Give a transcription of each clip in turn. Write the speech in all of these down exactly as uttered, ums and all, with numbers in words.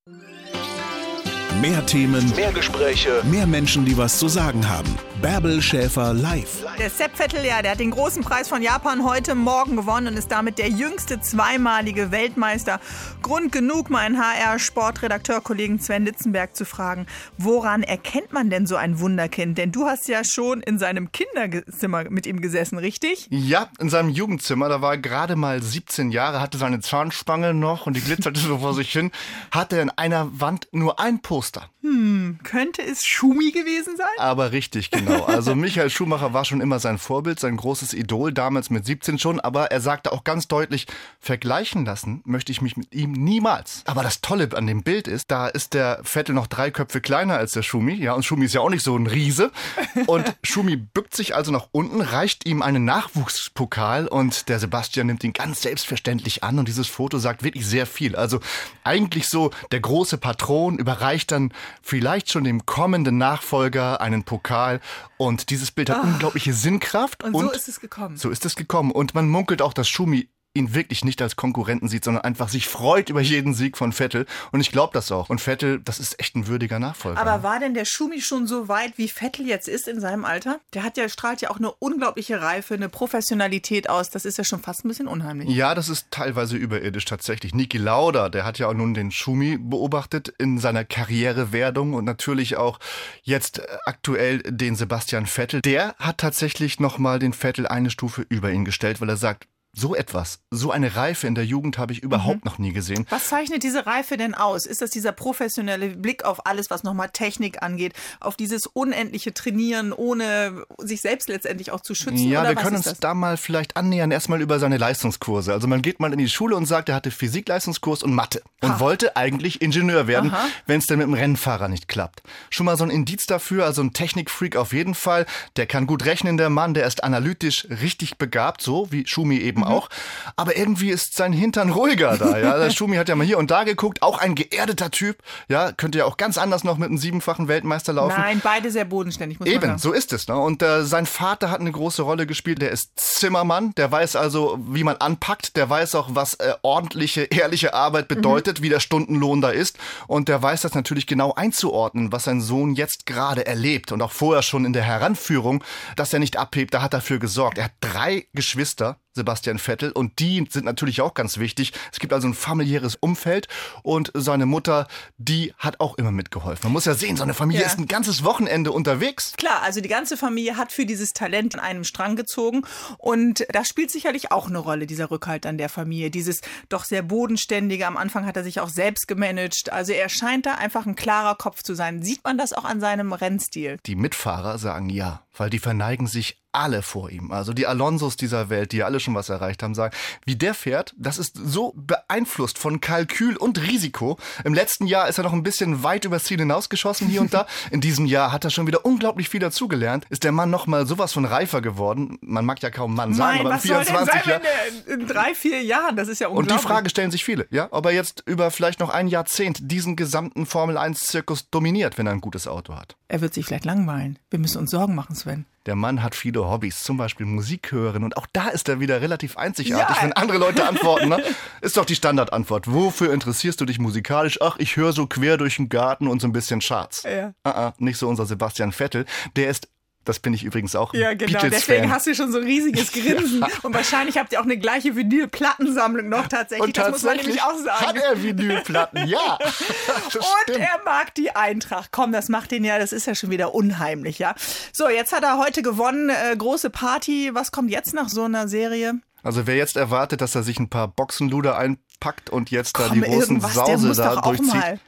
Mehr Themen, mehr Gespräche, mehr Menschen, die was zu sagen haben. Bärbel Schäfer live. Der Sepp Vettel, ja, der hat den großen Preis von Japan heute Morgen gewonnen und ist damit der jüngste zweimalige Weltmeister. Grund genug, meinen H R-Sportredakteur-Kollegen Sven Litzenberg zu fragen, woran erkennt man denn so ein Wunderkind? Denn du hast ja schon in seinem Kinderzimmer mit ihm gesessen, richtig? Ja, in seinem Jugendzimmer. Da war er gerade mal siebzehn Jahre, hatte seine Zahnspange noch und die glitzerte so vor sich hin. Hatte in einer Wand nur ein Poster. Hm, könnte es Schumi gewesen sein? Aber richtig, genau. Also Michael Schumacher war schon immer sein Vorbild, sein großes Idol, damals mit siebzehn schon. Aber er sagte auch ganz deutlich, vergleichen lassen möchte ich mich mit ihm niemals. Aber das Tolle an dem Bild ist, da ist der Vettel noch drei Köpfe kleiner als der Schumi. Ja, und Schumi ist ja auch nicht so ein Riese. Und Schumi bückt sich also nach unten, reicht ihm einen Nachwuchspokal und der Sebastian nimmt ihn ganz selbstverständlich an. Und dieses Foto sagt wirklich sehr viel. Also eigentlich so, der große Patron überreicht dann vielleicht schon dem kommenden Nachfolger einen Pokal. Und dieses Bild hat oh. unglaubliche Sinnkraft. Und, und so ist es gekommen. So ist es gekommen. Und man munkelt auch, dass Schumi ihn wirklich nicht als Konkurrenten sieht, sondern einfach sich freut über jeden Sieg von Vettel. Und ich glaube das auch. Und Vettel, das ist echt ein würdiger Nachfolger. Aber war denn der Schumi schon so weit, wie Vettel jetzt ist in seinem Alter? Der hat ja, strahlt ja auch eine unglaubliche Reife, eine Professionalität aus. Das ist ja schon fast ein bisschen unheimlich. Ja, das ist teilweise überirdisch tatsächlich. Niki Lauda, der hat ja auch nun den Schumi beobachtet in seiner Karrierewerdung und natürlich auch jetzt aktuell den Sebastian Vettel. Der hat tatsächlich nochmal den Vettel eine Stufe über ihn gestellt, weil er sagt, so etwas, so eine Reife in der Jugend habe ich überhaupt mhm. noch nie gesehen. Was zeichnet diese Reife denn aus? Ist das dieser professionelle Blick auf alles, was nochmal Technik angeht, auf dieses unendliche Trainieren, ohne sich selbst letztendlich auch zu schützen? Ja, oder wir was können ist uns das? da mal vielleicht annähern, erstmal über seine Leistungskurse. Also man geht mal in die Schule und sagt, er hatte Physikleistungskurs und Mathe und ha. wollte eigentlich Ingenieur werden, wenn es denn mit dem Rennfahrer nicht klappt. Schon mal so ein Indiz dafür, also ein Technikfreak auf jeden Fall. Der kann gut rechnen, der Mann, der ist analytisch richtig begabt, so wie Schumi eben mhm. auch. Aber irgendwie ist sein Hintern ruhiger da. Ja? Der Schumi hat ja mal hier und da geguckt, auch ein geerdeter Typ. Ja, könnte ja auch ganz anders noch mit einem siebenfachen Weltmeister laufen. Nein, beide sehr bodenständig, muss Eben, man sagen. so ist es. Ne? Und äh, sein Vater hat eine große Rolle gespielt. Der ist Zimmermann. Der weiß also, wie man anpackt. Der weiß auch, was äh, ordentliche, ehrliche Arbeit bedeutet, mhm. wie der Stundenlohn da ist. Und der weiß das natürlich genau einzuordnen, was sein Sohn jetzt gerade erlebt. Und auch vorher schon in der Heranführung, dass er nicht abhebt. Da hat er dafür gesorgt. Er hat drei Geschwister, Sebastian Vettel, und die sind natürlich auch ganz wichtig. Es gibt also ein familiäres Umfeld und seine Mutter, die hat auch immer mitgeholfen. Man muss ja sehen, so eine Familie ja. ist ein ganzes Wochenende unterwegs. Klar, also die ganze Familie hat für dieses Talent an einem Strang gezogen und das spielt sicherlich auch eine Rolle, dieser Rückhalt an der Familie. Dieses doch sehr bodenständige, am Anfang hat er sich auch selbst gemanagt. Also er scheint da einfach ein klarer Kopf zu sein. Sieht man das auch an seinem Rennstil? Die Mitfahrer sagen ja, weil die verneigen sich alle vor ihm. Also die Alonsos dieser Welt, die ja alle schon was erreicht haben, sagen, wie der fährt, das ist so beeinflusst von Kalkül und Risiko. Im letzten Jahr ist er noch ein bisschen weit übers Ziel hinausgeschossen hier und da. In diesem Jahr hat er schon wieder unglaublich viel dazugelernt. Ist der Mann noch mal sowas von reifer geworden. Man mag ja kaum Mann sagen, Nein, aber was vierundzwanzig soll denn sein, wenn der in drei, vier Jahren, das ist ja unglaublich. Und die Frage stellen sich viele, ja, ob er jetzt über vielleicht noch ein Jahrzehnt diesen gesamten Formel eins Zirkus dominiert, wenn er ein gutes Auto hat. Er wird sich vielleicht langweilen. Wir müssen uns Sorgen machen, Sven. Der Mann hat viele Hobbys, zum Beispiel Musik hören. Und auch da ist er wieder relativ einzigartig, ja. wenn andere Leute antworten. Ne? Ist doch die Standardantwort. Wofür interessierst du dich musikalisch? Ach, ich höre so quer durch den Garten und so ein bisschen Charts. Ja. Uh -uh, nicht so unser Sebastian Vettel. Der ist, das bin ich übrigens auch, ja, genau. Beatles-Fan. Deswegen hast du schon so ein riesiges Grinsen. Ja. Und wahrscheinlich habt ihr auch eine gleiche Vinyl-Plattensammlung noch tatsächlich. Und tatsächlich das muss man nämlich auch sagen. Hat er Vinylplatten, ja. Und stimmt. Er mag die Eintracht. Komm, das macht ihn ja, das ist ja schon wieder unheimlich, ja. So, jetzt hat er heute gewonnen. Äh, große Party. Was kommt jetzt nach so einer Serie? Also wer jetzt erwartet, dass er sich ein paar Boxenluder einpackt und jetzt Komm, da die großen Sause da durchzieht. Mal.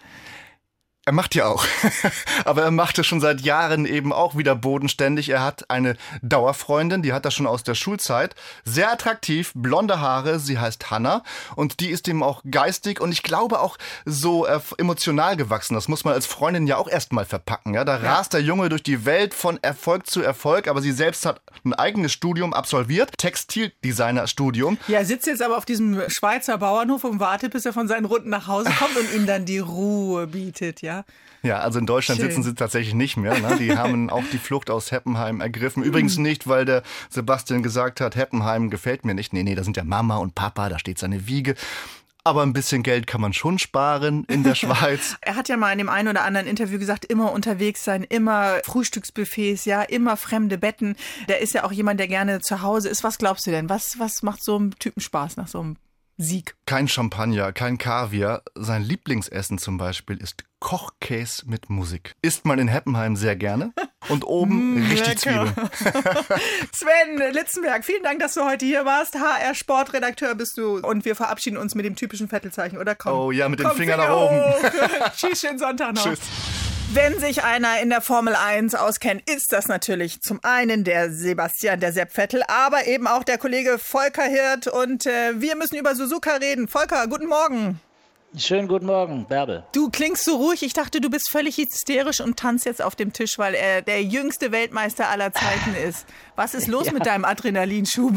Er macht ja auch. Aber er macht es schon seit Jahren eben auch wieder bodenständig. Er hat eine Dauerfreundin, die hat er schon aus der Schulzeit. Sehr attraktiv, blonde Haare, sie heißt Hannah. Und die ist ihm auch geistig und ich glaube auch so äh, emotional gewachsen. Das muss man als Freundin ja auch erstmal verpacken. Ja? Da ja. rast der Junge durch die Welt von Erfolg zu Erfolg. Aber sie selbst hat ein eigenes Studium absolviert. Textildesigner-Studium. Ja, sitzt jetzt aber auf diesem Schweizer Bauernhof und wartet, bis er von seinen Runden nach Hause kommt und ihm dann die Ruhe bietet, ja. Ja, also in Deutschland Schön. sitzen sie tatsächlich nicht mehr. Ne? Die haben auch die Flucht aus Heppenheim ergriffen. Übrigens nicht, weil der Sebastian gesagt hat, Heppenheim gefällt mir nicht. Nee, nee, da sind ja Mama und Papa, da steht seine Wiege. aber ein bisschen Geld kann man schon sparen in der Schweiz. Er hat ja mal in dem einen oder anderen Interview gesagt, immer unterwegs sein, immer Frühstücksbuffets, ja, immer fremde Betten. Der ist ja auch jemand, der gerne zu Hause ist. Was glaubst du denn? Was, was macht so einem Typen Spaß nach so einem Sieg? Kein Champagner, kein Kaviar. Sein Lieblingsessen zum Beispiel ist Kochkäse mit Musik. Isst man in Heppenheim sehr gerne. Und oben mm, richtig Zwiebeln. Sven Litzenberg, vielen Dank, dass du heute hier warst. H R-Sportredakteur bist du. Und wir verabschieden uns mit dem typischen Vettelzeichen, oder? Komm, oh ja, mit dem komm, Finger, Finger nach oben. Tschüss, schönen Sonntag noch. Tschüss. Wenn sich einer in der Formel eins auskennt, ist das natürlich zum einen der Sebastian, der Sepp Vettel, aber eben auch der Kollege Volker Hirt. Und äh, wir müssen über Suzuka reden. Volker, guten Morgen. Schönen guten Morgen, Bärbel. Du klingst so ruhig. Ich dachte, du bist völlig hysterisch und tanzt jetzt auf dem Tisch, weil er der jüngste Weltmeister aller Zeiten ist. Was ist los ja. mit deinem Adrenalinschub?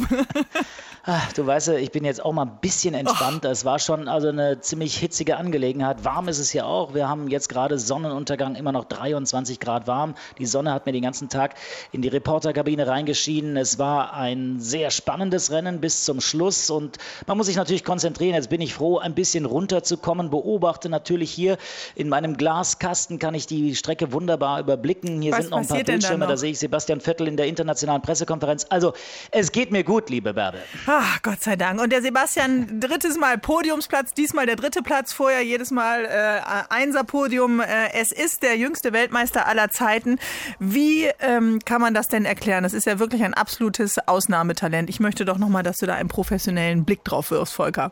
Ach, du weißt ja, ich bin jetzt auch mal ein bisschen entspannt. Es war schon also eine ziemlich hitzige Angelegenheit. Warm ist es hier auch. Wir haben jetzt gerade Sonnenuntergang, immer noch dreiundzwanzig Grad warm. Die Sonne hat mir den ganzen Tag in die Reporterkabine reingeschienen. Es war ein sehr spannendes Rennen bis zum Schluss und man muss sich natürlich konzentrieren. Jetzt bin ich froh, ein bisschen runterzukommen. Beobachte natürlich hier in meinem Glaskasten, kann ich die Strecke wunderbar überblicken. Hier Was sind noch ein paar Bildschirme, da sehe ich Sebastian Vettel in der internationalen Pressekonferenz. Also es geht mir gut, liebe Bärbel. Ach, Gott sei Dank. Und der Sebastian, drittes Mal Podiumsplatz, diesmal der dritte Platz, vorher jedes Mal äh, Einser-Podium. Äh, es ist der jüngste Weltmeister aller Zeiten. Wie ähm, kann man das denn erklären? Das ist ja wirklich ein absolutes Ausnahmetalent. Ich möchte doch nochmal, dass du da einen professionellen Blick drauf wirfst, Volker.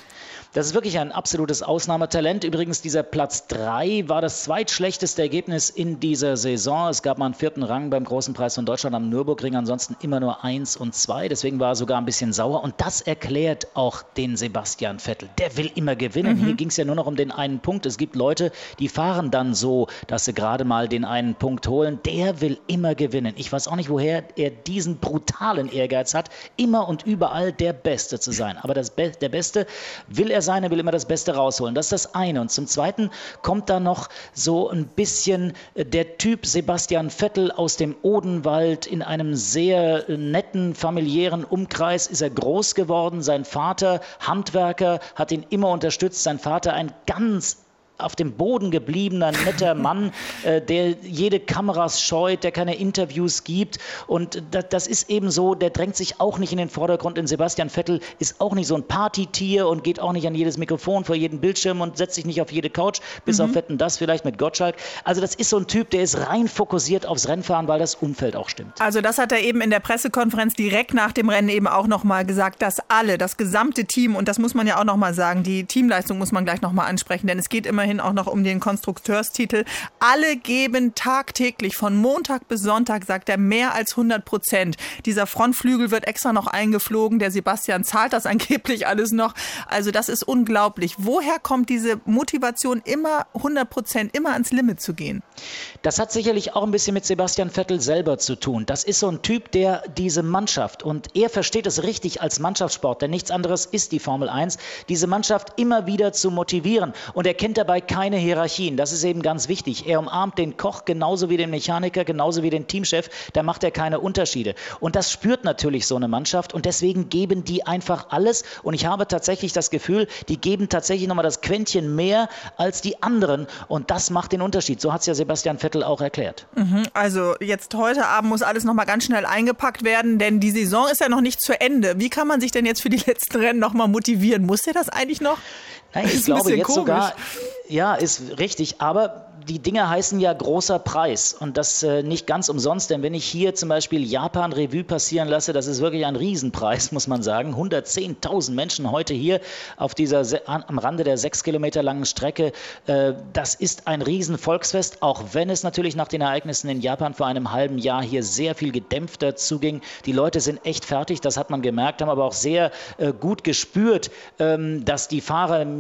Das ist wirklich ein absolutes Ausnahmetalent. Übrigens, dieser Platz drei war das zweitschlechteste Ergebnis in dieser Saison. Es gab mal einen vierten Rang beim Großen Preis von Deutschland am Nürburgring, ansonsten immer nur eins und zwei. Deswegen war er sogar ein bisschen sauer. Und das erklärt auch den Sebastian Vettel. Der will immer gewinnen. Mhm. Hier ging es ja nur noch um den einen Punkt. Es gibt Leute, die fahren dann so, dass sie gerade mal den einen Punkt holen. Der will immer gewinnen. Ich weiß auch nicht, woher er diesen brutalen Ehrgeiz hat, immer und überall der Beste zu sein. Aber das Be- der Beste will er sein, er will immer das Beste rausholen. Das ist das eine. Und zum Zweiten kommt da noch so ein bisschen der Typ Sebastian Vettel aus dem Odenwald. In einem sehr netten, familiären Umkreis ist er groß geworden. Sein Vater, Handwerker, hat ihn immer unterstützt. Sein Vater, ein ganz auf dem Boden gebliebener, netter Mann, äh, der jede Kameras scheut, der keine Interviews gibt. Und das, das ist eben so, der drängt sich auch nicht in den Vordergrund. Und Sebastian Vettel ist auch nicht so ein Partytier und geht auch nicht an jedes Mikrofon vor jeden Bildschirm und setzt sich nicht auf jede Couch, bis mhm. auf Wetten, das vielleicht mit Gottschalk. Also das ist so ein Typ, der ist rein fokussiert aufs Rennfahren, weil das Umfeld auch stimmt. Also das hat er eben in der Pressekonferenz direkt nach dem Rennen eben auch nochmal gesagt, dass alle, das gesamte Team, und das muss man ja auch nochmal sagen, die Teamleistung muss man gleich nochmal ansprechen, denn es geht immer auch noch um den Konstrukteurstitel. Alle geben tagtäglich von Montag bis Sonntag, sagt er, mehr als hundert Prozent. Dieser Frontflügel wird extra noch eingeflogen. Der Sebastian zahlt das angeblich alles noch. Also das ist unglaublich. Woher kommt diese Motivation, immer hundert Prozent, immer ans Limit zu gehen? Das hat sicherlich auch ein bisschen mit Sebastian Vettel selber zu tun. Das ist so ein Typ, der diese Mannschaft, und er versteht es richtig als Mannschaftssport, denn nichts anderes ist die Formel eins, diese Mannschaft immer wieder zu motivieren. Und er kennt dabei keine Hierarchien. Das ist eben ganz wichtig. Er umarmt den Koch genauso wie den Mechaniker, genauso wie den Teamchef. Da macht er keine Unterschiede. Und das spürt natürlich so eine Mannschaft. Und deswegen geben die einfach alles. Und ich habe tatsächlich das Gefühl, die geben tatsächlich nochmal das Quäntchen mehr als die anderen. Und das macht den Unterschied. So hat es ja Sebastian Vettel auch erklärt. Also jetzt heute Abend muss alles nochmal ganz schnell eingepackt werden, denn die Saison ist ja noch nicht zu Ende. Wie kann man sich denn jetzt für die letzten Rennen nochmal motivieren? Muss der das eigentlich noch? Nein, ich glaube jetzt komisch. sogar, ja, ist richtig, aber die Dinge heißen ja großer Preis und das äh, nicht ganz umsonst, denn wenn ich hier zum Beispiel Japan Revue passieren lasse, das ist wirklich ein Riesenpreis, muss man sagen. hundertzehntausend Menschen heute hier auf dieser, am Rande der sechs Kilometer langen Strecke. Äh, das ist ein Riesenvolksfest, auch wenn es natürlich nach den Ereignissen in Japan vor einem halben Jahr hier sehr viel gedämpfter zuging. Die Leute sind echt fertig, das hat man gemerkt, haben aber auch sehr äh, gut gespürt, ähm, dass die Fahrer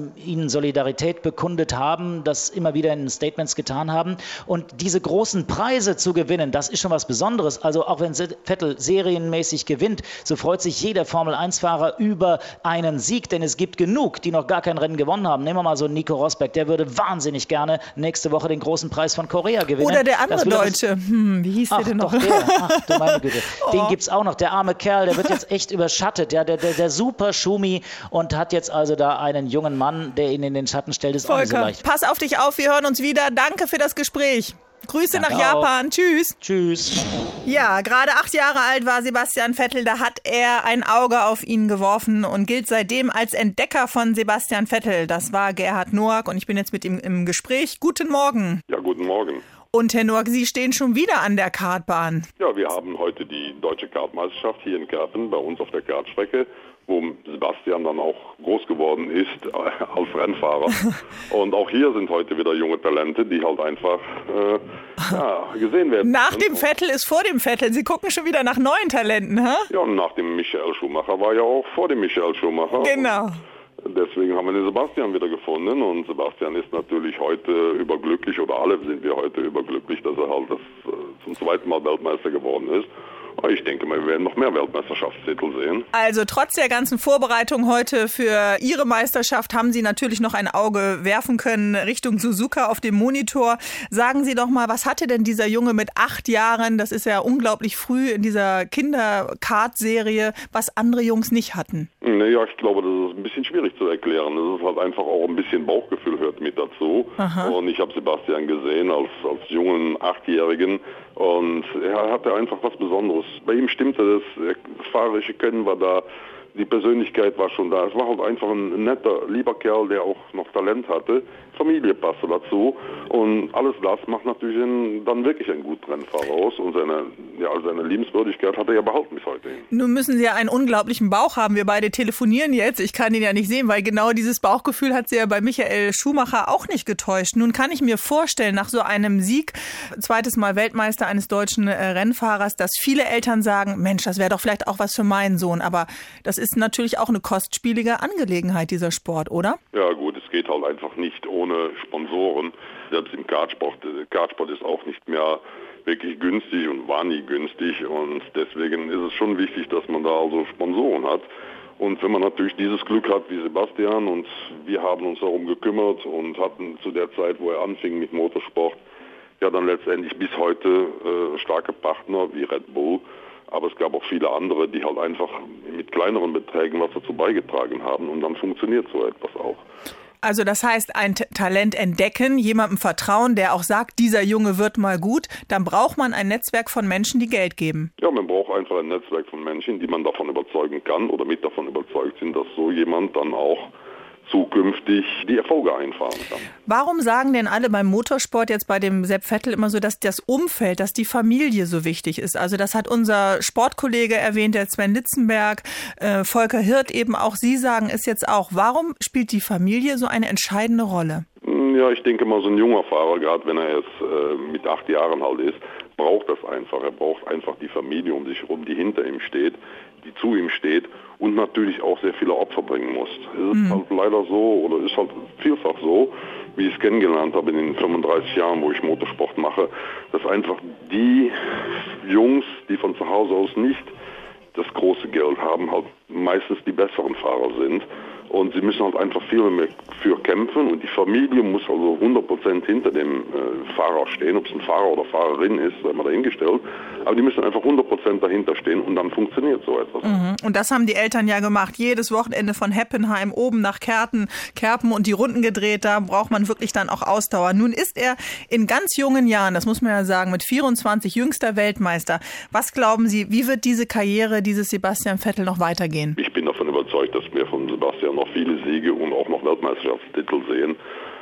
ähm, ihnen Solidarität bekundet haben, das immer wieder in Statements getan haben. Und diese großen Preise zu gewinnen, das ist schon was Besonderes. Also auch wenn Vettel serienmäßig gewinnt, so freut sich jeder Formel eins Fahrer über einen Sieg, denn es gibt genug, die noch gar kein Rennen gewonnen haben. Nehmen wir mal so Nico Rosberg, der würde wahnsinnig gerne nächste Woche den großen Preis von Korea gewinnen. Oder der andere Deutsche, hm, wie hieß Ach, der denn noch? Doch, der. Ach, du meine Güte. Oh. Den gibt's auch noch, der arme Kerl, der wird jetzt echt überschattet, ja, der, der, der super Schumi und hat jetzt also da einen jungen Mann, der ihn in den Schatten stellt, ist Volker, auch nicht so leicht. Pass auf dich auf, wir hören uns wieder. Danke für das Gespräch. Grüße Danke nach Japan. Auch. Tschüss. Tschüss. Ja, gerade acht Jahre alt war Sebastian Vettel. Da hat er ein Auge auf ihn geworfen und gilt seitdem als Entdecker von Sebastian Vettel. Das war Gerhard Noack und ich bin jetzt mit ihm im Gespräch. Guten Morgen. Ja, guten Morgen. Und Herr Noack, Sie stehen schon wieder an der Kartbahn. Ja, wir haben heute die Deutsche Kartmeisterschaft hier in Kerpen bei uns auf der Kartstrecke, wo Sebastian dann auch groß geworden ist äh, als Rennfahrer. Und auch hier sind heute wieder junge Talente, die halt einfach äh, ja, gesehen werden. Nach dem Vettel ist vor dem Vettel. Sie gucken schon wieder nach neuen Talenten, hä? Ja, und nach dem Michael Schumacher war ja auch vor dem Michael Schumacher. Genau. Deswegen haben wir den Sebastian wieder gefunden und Sebastian ist natürlich heute überglücklich, oder alle sind wir heute überglücklich, dass er halt das, äh, zum zweiten Mal Weltmeister geworden ist. Aber ich denke mal, wir werden noch mehr Weltmeisterschaftstitel sehen. Also trotz der ganzen Vorbereitung heute für Ihre Meisterschaft haben Sie natürlich noch ein Auge werfen können Richtung Suzuka auf dem Monitor. Sagen Sie doch mal, was hatte denn dieser Junge mit acht Jahren, das ist ja unglaublich früh in dieser Kinder-Kart-Serie, was andere Jungs nicht hatten? Naja, ich glaube, das ist ein bisschen schwierig zu erklären. Das ist halt einfach auch ein bisschen Bauchgefühl hört mit dazu. Aha. Und ich habe Sebastian gesehen als, als jungen Achtjährigen und er hatte einfach was Besonderes. Bei ihm stimmte das, das fahrerische Können war da, die Persönlichkeit war schon da. Es war halt einfach ein netter, lieber Kerl, der auch noch Talent hatte. Familie passte dazu und alles das macht natürlich einen, dann wirklich einen guten Rennfahrer aus und seine, ja, seine Liebenswürdigkeit hat er ja behalten bis heute hin. Nun müssen Sie ja einen unglaublichen Bauch haben. Wir beide telefonieren jetzt. Ich kann ihn ja nicht sehen, weil genau dieses Bauchgefühl hat Sie ja bei Michael Schumacher auch nicht getäuscht. Nun kann ich mir vorstellen, nach so einem Sieg, zweites Mal Weltmeister eines deutschen Rennfahrers, dass viele Eltern sagen, Mensch, das wäre doch vielleicht auch was für meinen Sohn. Aber das ist natürlich auch eine kostspielige Angelegenheit, dieser Sport, oder? Ja gut, es geht halt einfach nicht ohne Sponsoren. Selbst im Kartsport, Kartsport ist auch nicht mehr wirklich günstig und war nie günstig und deswegen ist es schon wichtig, dass man da also Sponsoren hat. Und wenn man natürlich dieses Glück hat wie Sebastian und wir haben uns darum gekümmert und hatten zu der Zeit, wo er anfing mit Motorsport, ja dann letztendlich bis heute äh, starke Partner wie Red Bull. Aber es gab auch viele andere, die halt einfach mit kleineren Beträgen was dazu beigetragen haben und dann funktioniert so etwas auch. Also das heißt, ein T- Talent entdecken, jemandem vertrauen, der auch sagt, dieser Junge wird mal gut, dann braucht man ein Netzwerk von Menschen, die Geld geben. Ja, man braucht einfach ein Netzwerk von Menschen, die man davon überzeugen kann oder mit davon überzeugt sind, dass so jemand dann auch zukünftig die Erfolge einfahren kann. Warum sagen denn alle beim Motorsport jetzt bei dem Sepp Vettel immer so, dass das Umfeld, dass die Familie so wichtig ist? Also das hat unser Sportkollege erwähnt, der Sven Litzenberg, äh, Volker Hirt eben auch. Sie sagen es jetzt auch. Warum spielt die Familie so eine entscheidende Rolle? Ja, ich denke mal, so ein junger Fahrer, gerade wenn er jetzt äh, mit acht Jahren halt ist, braucht das einfach. Er braucht einfach die Familie um sich herum, die hinter ihm steht, die zu ihm steht und natürlich auch sehr viele Opfer bringen muss. Es ist mhm. halt leider so, oder ist halt vielfach so, wie ich es kennengelernt habe in den fünfunddreißig Jahren, wo ich Motorsport mache, dass einfach die Jungs, die von zu Hause aus nicht das große Geld haben, halt meistens die besseren Fahrer sind. Und sie müssen halt einfach viel mehr für kämpfen und die Familie muss also hundert Prozent hinter dem äh, Fahrer stehen, ob es ein Fahrer oder Fahrerin ist, sei mal dahingestellt. Aber die müssen einfach hundert Prozent dahinter stehen und dann funktioniert so etwas. Mhm. Und das haben die Eltern ja gemacht. Jedes Wochenende von Heppenheim oben nach Kerpen, Kerpen und die Runden gedreht. Da braucht man wirklich dann auch Ausdauer. Nun ist er in ganz jungen Jahren, das muss man ja sagen, mit vierundzwanzig jüngster Weltmeister. Was glauben Sie, wie wird diese Karriere dieses Sebastian Vettel noch weitergehen? Ich bin davon überzeugt, dass wir von Sebastian noch viele Siege und auch noch Weltmeisterschaftstitel sehen.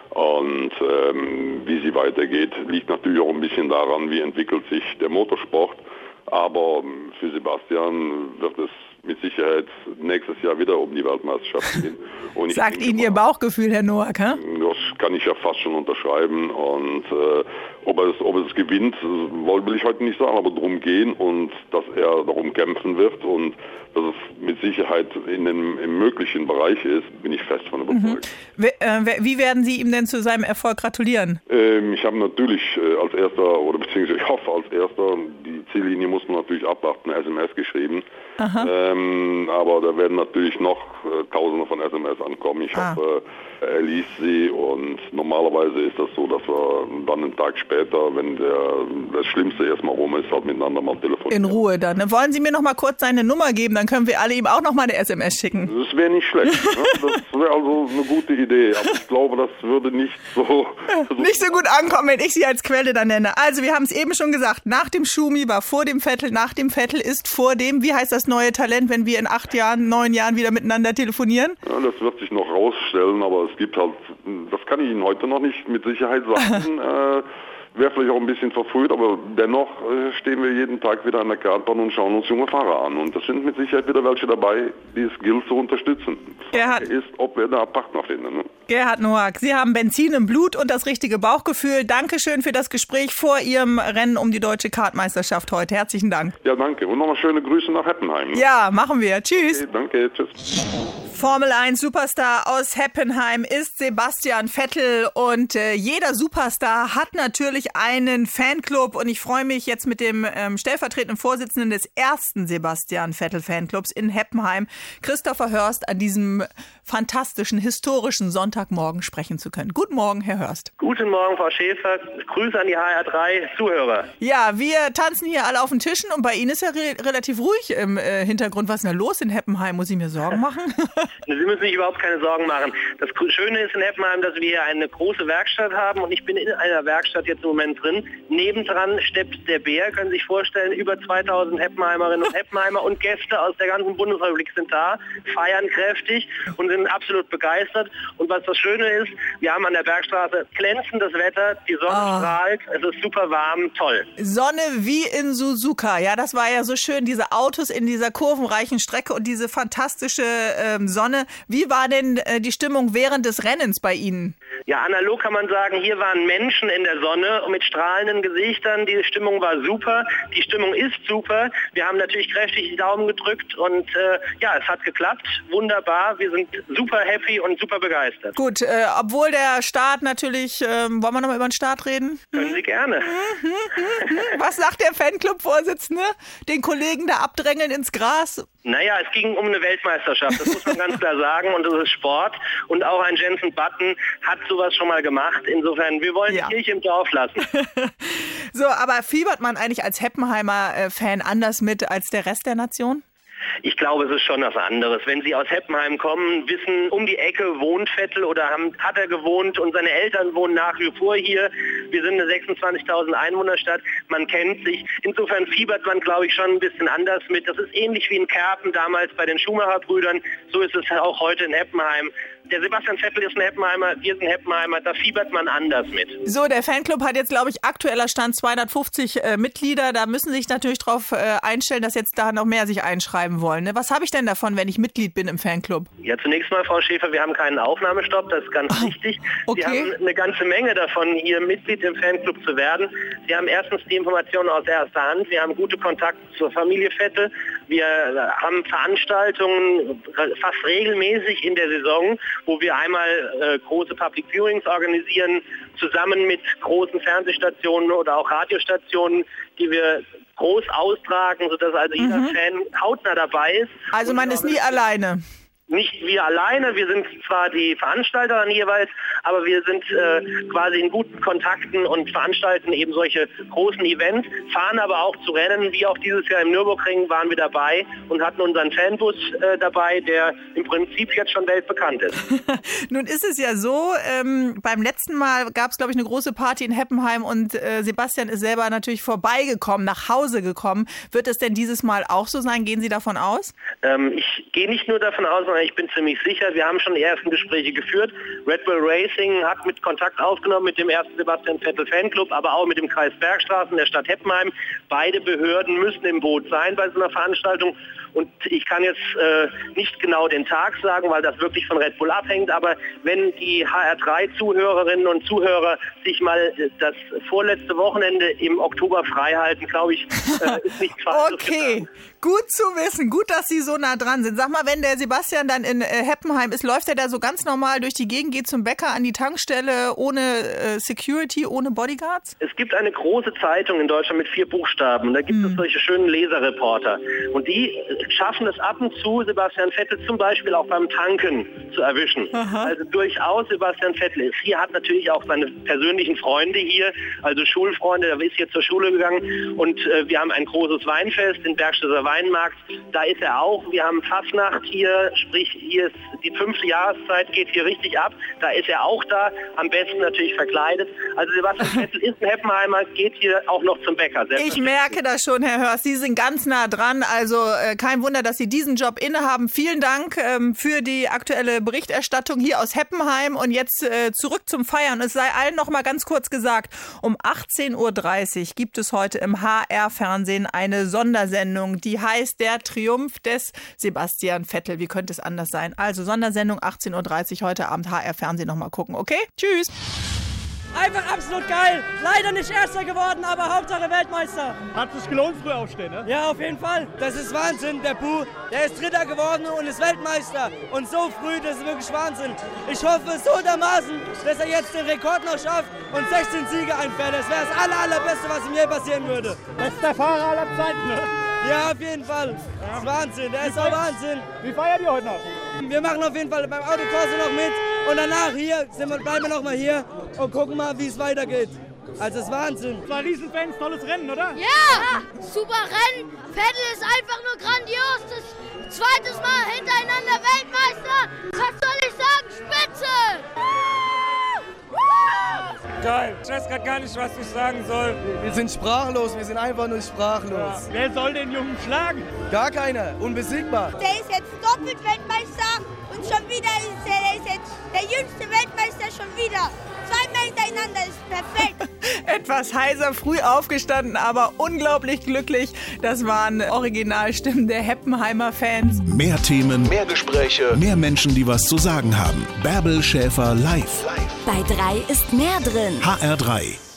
Und ähm, wie sie weitergeht, liegt natürlich auch ein bisschen daran, wie entwickelt sich der Motorsport. Aber für Sebastian wird es mit Sicherheit nächstes Jahr wieder um die Weltmeisterschaft gehen. Und Sagt Ihnen Ihr Bauchgefühl, Herr Noack, hä? Das kann ich ja fast schon unterschreiben. Und äh, ob er es, ob er es gewinnt, will ich heute nicht sagen, aber darum gehen und dass er darum kämpfen wird und dass es mit Sicherheit in dem, im möglichen Bereich ist, bin ich fest von überzeugt. Mhm. Wie, äh, wie werden Sie ihm denn zu seinem Erfolg gratulieren? Ähm, ich habe natürlich äh, als erster, oder beziehungsweise ich hoffe als erster, die Ziellinie muss man natürlich abwarten, eine S M S geschrieben. Ähm, aber da werden natürlich noch äh, Tausende von S M S ankommen. Ich ah. hoffe, er liest sie und normalerweise ist das so, dass wir dann einen Tag später, wenn der, das Schlimmste erstmal rum ist, halt miteinander mal telefonieren. In Ruhe dann. Ne? Wollen Sie mir noch mal kurz seine Nummer geben, dann können wir alle ihm auch noch mal eine S M S schicken. Das wäre nicht schlecht. Ne? Das wäre also eine gute Idee, aber ich glaube, das würde nicht so... nicht so gut ankommen, wenn ich sie als Quelle dann nenne. Also wir haben es eben schon gesagt, nach dem Schumi war vor dem Vettel, nach dem Vettel ist vor dem, wie heißt das neue Talent, wenn wir in acht Jahren, neun Jahren wieder miteinander telefonieren? Ja, das wird sich noch rausstellen, aber es gibt halt, das kann ich Ihnen heute noch nicht mit Sicherheit sagen, äh, wäre vielleicht auch ein bisschen verfrüht, aber dennoch äh, stehen wir jeden Tag wieder an der Kartbahn und schauen uns junge Fahrer an. Und das sind mit Sicherheit wieder welche dabei, die es gilt zu unterstützen. Gerhard ist, ob wir da Partner finden. Ne? Gerhard Noack, Sie haben Benzin im Blut und das richtige Bauchgefühl. Dankeschön für das Gespräch vor Ihrem Rennen um die deutsche Kartmeisterschaft heute. Herzlichen Dank. Ja, danke. Und nochmal schöne Grüße nach Heppenheim. Ne? Ja, machen wir. Tschüss. Okay, danke, tschüss. Formel eins Superstar aus Heppenheim ist Sebastian Vettel und äh, jeder Superstar hat natürlich einen Fanclub und ich freue mich jetzt mit dem ähm, stellvertretenden Vorsitzenden des ersten Sebastian Vettel Fanclubs in Heppenheim, Christopher Hörst, an diesem fantastischen, historischen Sonntagmorgen sprechen zu können. Guten Morgen, Herr Hörst. Guten Morgen, Frau Schäfer. Grüße an die H R drei Zuhörer. Ja, wir tanzen hier alle auf den Tischen und bei Ihnen ist ja re- relativ ruhig im äh, Hintergrund. Was ist denn da los in Heppenheim? Muss ich mir Sorgen machen? Sie müssen sich überhaupt keine Sorgen machen. Das Schöne ist in Heppenheim, dass wir hier eine große Werkstatt haben und ich bin in einer Werkstatt jetzt im Moment drin. Nebendran steppt der Bär, können Sie sich vorstellen, über zweitausend Heppenheimerinnen und Heppenheimer und Gäste aus der ganzen Bundesrepublik sind da, feiern kräftig und sind absolut begeistert. Und was das Schöne ist, wir haben an der Bergstraße glänzendes Wetter, die Sonne oh. strahlt, es ist super warm, toll. Sonne wie in Suzuka, ja, das war ja so schön, diese Autos in dieser kurvenreichen Strecke und diese fantastische ähm, Sonne. Wie war denn äh, die Stimmung während des Rennens bei Ihnen? Ja, analog kann man sagen, hier waren Menschen in der Sonne mit strahlenden Gesichtern. Die Stimmung war super. Die Stimmung ist super. Wir haben natürlich kräftig die Daumen gedrückt und äh, ja, es hat geklappt. Wunderbar. Wir sind super happy und super begeistert. Gut, äh, obwohl der Start natürlich, äh, wollen wir nochmal über den Start reden? Können Sie gerne. Was sagt der Fanclub-Vorsitzende? Den Kollegen da abdrängeln ins Gras? Naja, es ging um eine Weltmeisterschaft, das muss man ganz klar sagen, und das ist Sport. Und auch ein Jenson Button hat sowas schon mal gemacht. Insofern, wir wollen ja. die Kirche im Dorf lassen. So, aber fiebert man eigentlich als Heppenheimer äh, Fan anders mit als der Rest der Nation? Ich glaube, es ist schon was anderes. Wenn Sie aus Heppenheim kommen, wissen, um die Ecke wohnt Vettel oder haben, hat er gewohnt und seine Eltern wohnen nach wie vor hier. Wir sind eine sechsundzwanzigtausend Einwohnerstadt, man kennt sich. Insofern fiebert man, glaube ich, schon ein bisschen anders mit. Das ist ähnlich wie in Kerpen damals bei den Schumacher-Brüdern. So ist es auch heute in Heppenheim. Der Sebastian Vettel ist ein Heppenheimer, wir sind Heppenheimer, da fiebert man anders mit. So, der Fanclub hat jetzt, glaube ich, aktueller Stand zweihundertfünfzig äh, Mitglieder. Da müssen Sie sich natürlich darauf äh, einstellen, dass jetzt da noch mehr sich einschreiben wollen. Ne? Was habe ich denn davon, wenn ich Mitglied bin im Fanclub? Ja, zunächst mal, Frau Schäfer, wir haben keinen Aufnahmestopp, das ist ganz oh, wichtig. Okay. Sie haben eine ganze Menge davon, hier Mitglied im Fanclub zu werden. Sie haben erstens die Informationen aus erster Hand, wir haben gute Kontakte zur Familie Vettel, wir haben Veranstaltungen fast regelmäßig in der Saison, wo wir einmal äh, große Public Viewings organisieren, zusammen mit großen Fernsehstationen oder auch Radiostationen, die wir groß austragen, sodass also jeder mhm. Fan hautnah dabei ist. Also man ist nie alleine. Nicht wir alleine, wir sind zwar die Veranstalter dann jeweils, aber wir sind äh, quasi in guten Kontakten und veranstalten eben solche großen Events, fahren aber auch zu Rennen, wie auch dieses Jahr im Nürburgring waren wir dabei und hatten unseren Fanbus äh, dabei, der im Prinzip jetzt schon weltbekannt ist. Nun ist es ja so, ähm, beim letzten Mal gab es, glaube ich, eine große Party in Heppenheim und äh, Sebastian ist selber natürlich vorbeigekommen, nach Hause gekommen. Wird es denn dieses Mal auch so sein? Gehen Sie davon aus? Ähm, ich gehe nicht nur davon aus, sondern ich bin ziemlich sicher, wir haben schon die ersten Gespräche geführt. Red Bull Racing hat mit Kontakt aufgenommen mit dem ersten Sebastian Vettel Fanclub, aber auch mit dem Kreis Bergstraßen der Stadt Heppenheim. Beide Behörden müssen im Boot sein bei so einer Veranstaltung Und ich kann jetzt äh, nicht genau den Tag sagen, weil das wirklich von Red Bull abhängt, aber wenn die H R drei Zuhörerinnen und Zuhörer sich mal das vorletzte Wochenende im Oktober frei halten, glaube ich, äh, ist nichts Falsches Okay, getan. Gut zu wissen. Gut, dass Sie so nah dran sind. Sag mal, wenn der Sebastian dann in äh, Heppenheim ist, läuft er da so ganz normal durch die Gegend, geht zum Bäcker, an die Tankstelle, ohne äh, Security, ohne Bodyguards? Es gibt eine große Zeitung in Deutschland mit vier Buchstaben. Und da gibt hm. es solche schönen Leserreporter. Und die schaffen es ab und zu, Sebastian Vettel zum Beispiel auch beim Tanken zu erwischen. Aha. Also durchaus Sebastian Vettel ist hier, hat natürlich auch seine persönlichen Freunde hier, also Schulfreunde, der ist hier zur Schule gegangen. Und äh, wir haben ein großes Weinfest in Bergstedter Weinmarkt. Da ist er auch. Wir haben Fastnacht hier, sprich hier ist die fünfte Jahreszeit, geht hier richtig ab. Da ist er auch da, am besten natürlich verkleidet. Also Sebastian Vettel ist ein Heppenheimer, geht hier auch noch zum Bäcker. Ich merke das schon, Herr Hörst. Sie sind ganz nah dran. Also äh, kein Wunder, dass Sie diesen Job innehaben. Vielen Dank ähm, für die aktuelle Berichterstattung hier aus Heppenheim. Und jetzt äh, zurück zum Feiern. Es sei allen noch mal ganz kurz gesagt, um achtzehn Uhr dreißig gibt es heute im H R-Fernsehen eine Sondersendung, die heißt Der Triumph des Sebastian Vettel. Wie könnte es anders sein? Also Sondersendung achtzehn Uhr dreißig heute Abend H R-Fernsehen noch mal gucken, okay? Tschüss! Einfach absolut geil. Leider nicht Erster geworden, aber Hauptsache Weltmeister. Hat sich gelohnt, früh aufstehen, ne? Ja, auf jeden Fall. Das ist Wahnsinn. Der Bu, der ist Dritter geworden und ist Weltmeister. Und so früh, das ist wirklich Wahnsinn. Ich hoffe so dermaßen, dass er jetzt den Rekord noch schafft und sechzehn Siege einfährt. Das wäre das aller, allerbeste, was ihm je passieren würde. Bester Fahrer aller Zeiten, ne? Ja, auf jeden Fall. Das ist Wahnsinn. Der ist auch Wahnsinn. Wie feiert ihr heute noch? Wir machen auf jeden Fall beim Autokorso noch mit. Und danach hier sind wir, bleiben wir noch mal hier und gucken mal, wie es weitergeht. Also es ist Wahnsinn. Zwei Riesenfans, tolles Rennen, oder? Ja, super Rennen. Vettel ist einfach nur grandios. Das zweites Mal hintereinander Weltmeister. Was soll ich sagen? Spitze! Geil. Ich weiß gerade gar nicht, was ich sagen soll. Wir sind sprachlos, wir sind einfach nur sprachlos. Ja. Wer soll den Jungen schlagen? Gar keiner, unbesiegbar. Der ist jetzt doppelt Weltmeister und schon wieder ist er, der ist jetzt der jüngste Weltmeister schon wieder. Zweimal hintereinander ist perfekt. Etwas heiser, früh aufgestanden, aber unglaublich glücklich. Das waren Originalstimmen der Heppenheimer Fans. Mehr Themen, mehr Gespräche, mehr Menschen, die was zu sagen haben. Bärbel Schäfer live. Bei drei ist mehr drin. H R drei.